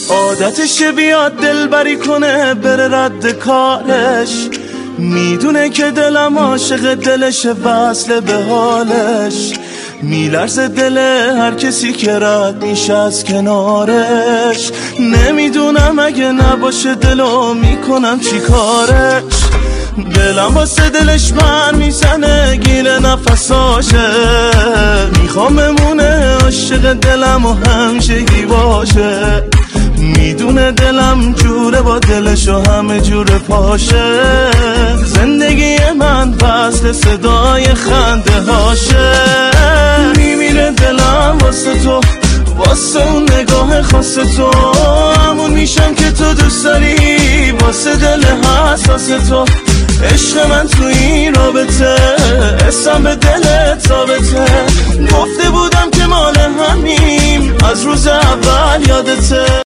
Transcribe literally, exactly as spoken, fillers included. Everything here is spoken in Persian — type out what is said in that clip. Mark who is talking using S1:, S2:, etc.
S1: عادتشه بیاد دلبری کنه بره رد کارش، میدونه که دلم عاشق دلشه وصله به حالش، میلرزه دل هر کسی که رد میشه از کنارش، نمیدونم اگه نباشه دلو میکنم چی کارش، دلم واسه دلش من میزنه گیره نفساشه، میخوام بمونه عاشق دلم و همیشگی باشه، میدونه دلم جوره با دلش و همه جور پاشه، زندگی من فصل صدای خنده هاشه، میمیره دلم واسه تو، واسه اون نگاه خاص تو، همون میشم که تو دوست داری، واسه دل حساس تو، عشق من تو این رابطه، اسم به دلت ثابته، گفته بودم که مال همیم از روز اول یادته.